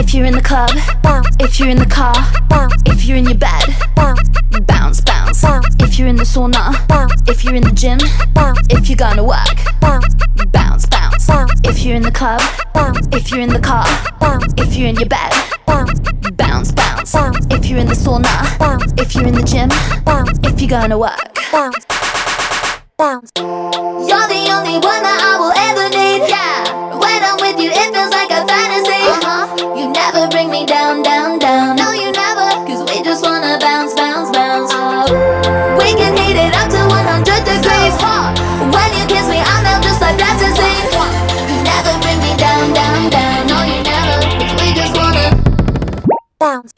If you're in the club, if you're in the car, if you're in your bed, bounce, bounce. If you're in the sauna, if you're in the gym, if you're gonna work, bounce, bounce. If you're in the club, if you're in the car, if you're in your bed, bounce, bounce. If you're in the sauna, if you're in the gym, if you're gonna work, bounce, bounce. You're the only one that I will ever need, yeah. When I'm with you, it feels like a fantasy. You never bring me down, down, down. No, you never, cause we just wanna bounce, bounce, bounce. We can heat it up to 100 degrees. When you kiss me, I melt just like ecstasy. You never bring me down, down, down. No, you never, cause we just wanna bounce.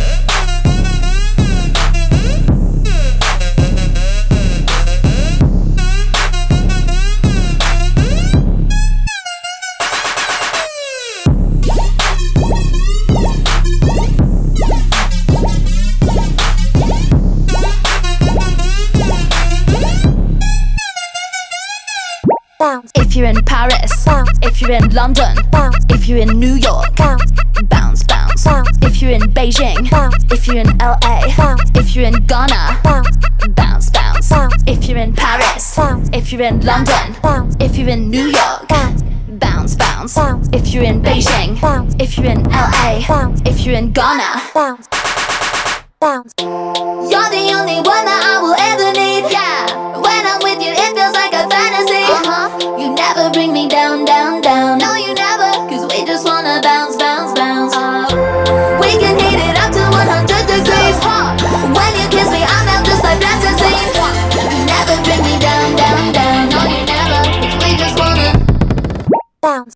If you're in Paris, if you're in London, if you're in New York, bounce, bounce. If you're in Beijing, if you're in LA, if you're in Ghana, bounce, bounce. If you're in Paris, if you're in London, if you're in New York, bounce, bounce. If you're in Beijing, if you're in LA, if you're in Ghana, bounce, bounce. You're the only one that I will ever need, yeah. When I'm with you, it feels like a fantasy. You never bring me down, down, down. No, you never, cause we just wanna bounce, bounce, bounce. We can heat it up to 100 degrees. When you kiss me, I melt just like ecstasy. You never bring me down, down, down. No, you never, cause we just wanna bounce.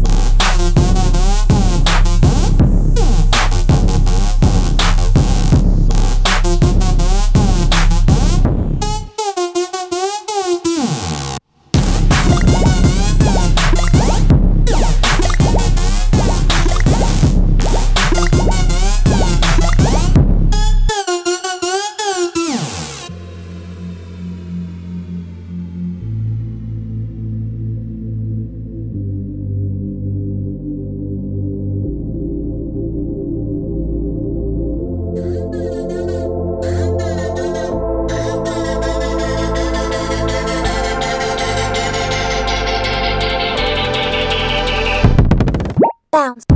Bounce.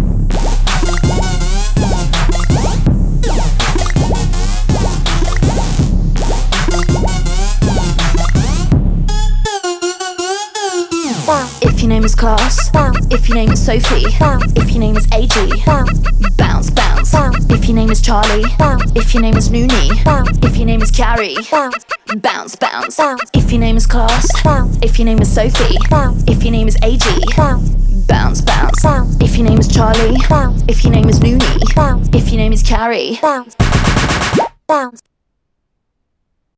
If your name is Klaus, if your name is Sophie, if your name is AG, bounce, bounce. If your name is Charlie, if your name is Noonie, if your name is Carrie, bounce, bounce. If your name is Klaus, if your name is Sophie, if your name is AG, bounce, bounce. If your name is Charlie, if your name is Noonie, if your name is Carrie, bounce, bounce.